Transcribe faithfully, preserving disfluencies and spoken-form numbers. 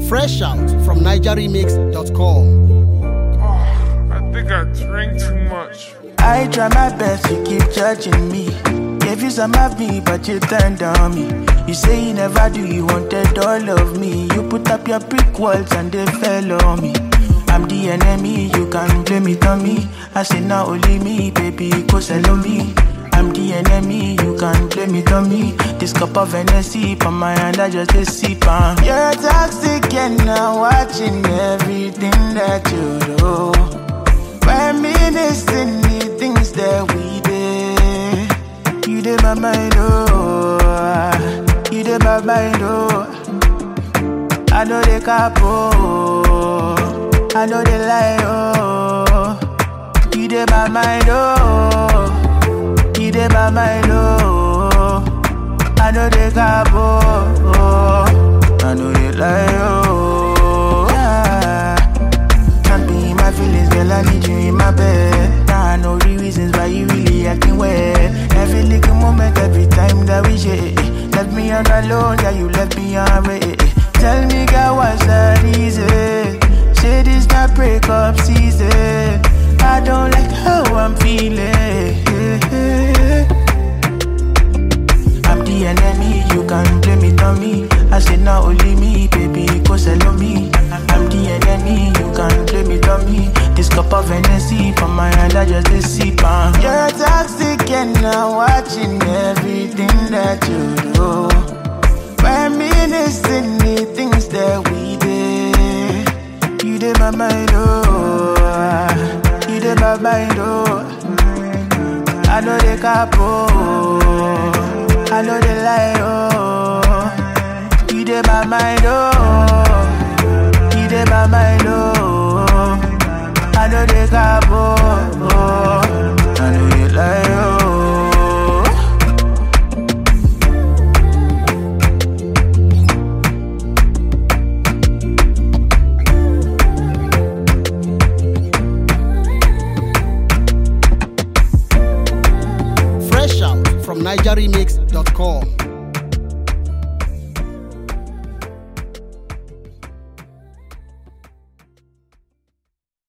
Fresh out from niger remix dot com. Oh, I think I drink too much. I try my best, you keep judging me. Gave you some of me, but you turned on me. You say you never do, you wanted all of me. You put up your brick walls and they fell on me. I'm the enemy, you can blame it on me. I say not only me, baby, go sell on me. I'm the enemy, you can blame it on me. This cup of Hennessy, on my hand, I just a sip on. You're toxic and I'm watching everything that you do. When me listen the things that we did. You did my mind, oh. You did my mind, oh. I know they capo. I know they lie, oh. You did my mind, oh. You did my mind, oh. I know they capo, oh. I know they lie, oh. Yeah. Can't be in my feelings, girl, I need you in my bed. Now I know the reasons why you really acting weird. Every little moment, every time that we share. Left me on alone, yeah, you left me on red. Tell me, girl, what's the reason? Say this not breakup season. I don't like how I'm feeling. I'm the enemy, you can blame it on me. I said not only me, baby, go sell on me. I'm the enemy, you can blame it on me. This cup of Hennessy, from my hand, I just a sip on. You're toxic and I'm watching everything that you do. When me listen the things that we did. You did my mind, oh. You did my mind, oh. I know they capo. I know they lie, oh. You did my mind, oh. You did my mind, oh. I know they capo. I know they lie, oh. Fresh out from niger remix dot com.